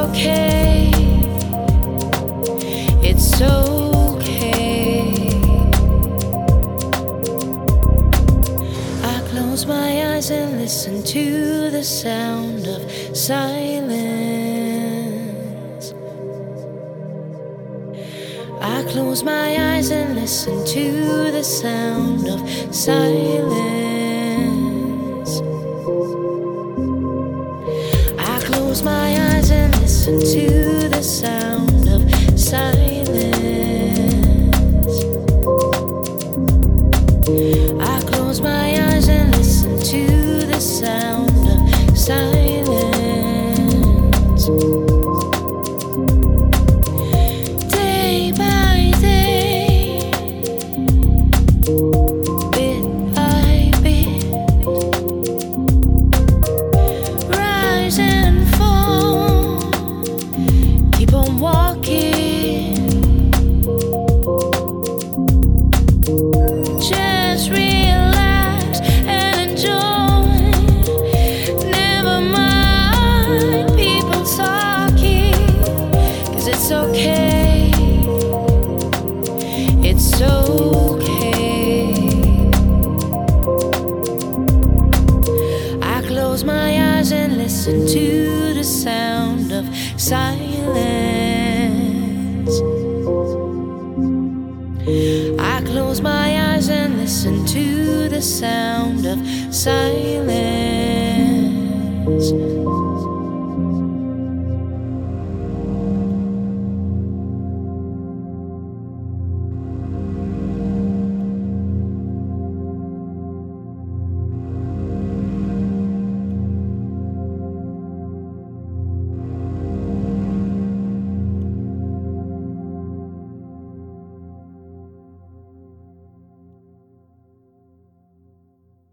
okay. It's okay. I close my eyes and listen to the sound of silence. I close my eyes and listen to the sound of silence. I close my eyes and listen to the sound of silence. I close my eyes and listen to the sound of silence. Day by day, bit by bit, rise and fall, keep on walking. Just relax and enjoy. Never mind people talking, 'cause it's okay. It's okay. I close my eyes and listen to the sound of silence. I close my eyes and listen to the sound of silence.